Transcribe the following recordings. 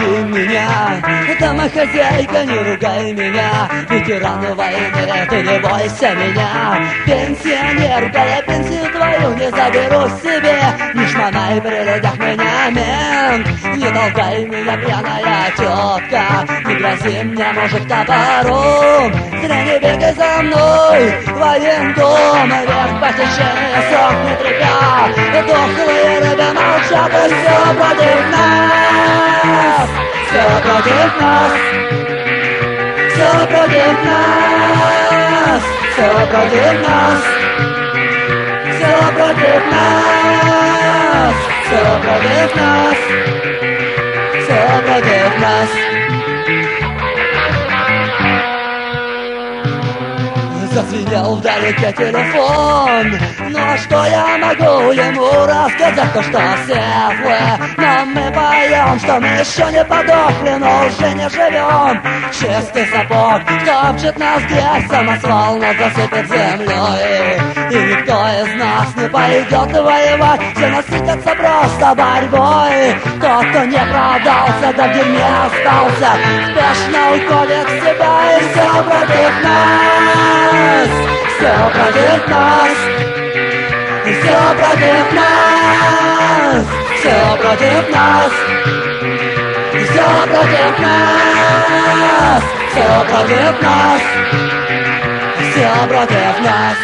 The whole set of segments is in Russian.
люби меня. Домохозяйка, не ругай меня. Ветераны войны, ты не бойся меня. Пенсионерка, я пенсию твою не заберу себе. Не шмонай при людях меня, мент. Не толкай меня, пьяная тетка. Не грози мне, мужик, топором. Зря не бегай за мной. Военком, вверх по течению сохнет река. Дохлые рыбы молчат, и все против нас. Все против нас. Все против нас. Все против нас. Все против нас. Все против нас. Все против нас. Зазвенел вдалеке телефон. Ну а что я могу ему рассказать? То, что все вы, но мы поем, что мы еще не подохли, но уже не живем. Чистый сапог топчет нас грязь, самосвал нас засыпет землей. И никто из нас не пойдет воевать, все насытятся просто борьбой. Тот, кто не продался, да в дерьме остался, спешно уходит в себя, и все против нас. Все против нас. Все против нас. Все против нас. Все против нас. Все против нас. Все против нас.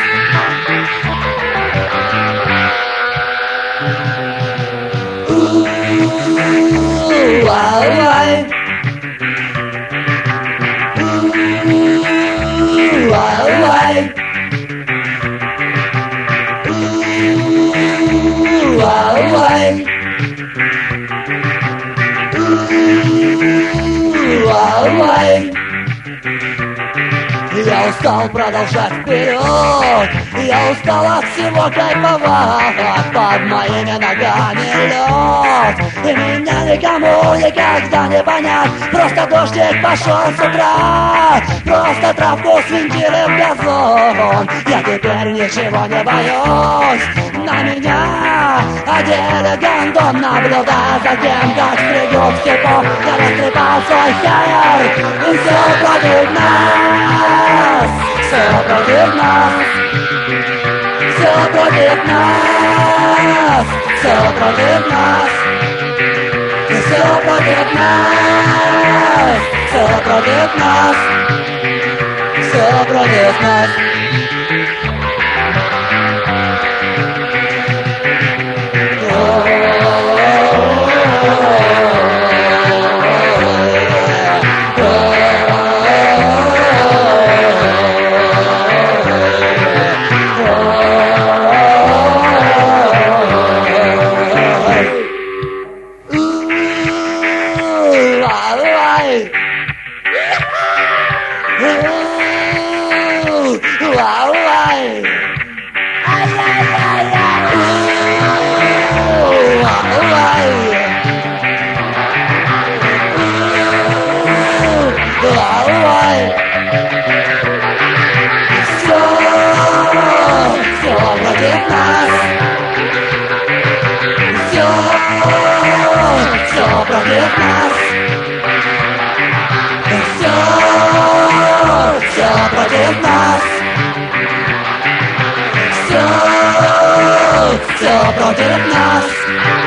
Я устал продолжать вперед. Я устал от всего кайфовать. Под моими ногами лед. И меня никому никогда не понять. Просто дождик пошел с утра. Просто травку свинтили в газон. Я теперь ничего не боюсь. На меня одели гондон, наблюдая за тем, как стригут в степу. Я растрепал свой хайер. И все против нас. Все против нас. Все против нас. Все против нас. Все против нас. Все против нас. Все против нас. Все против нас.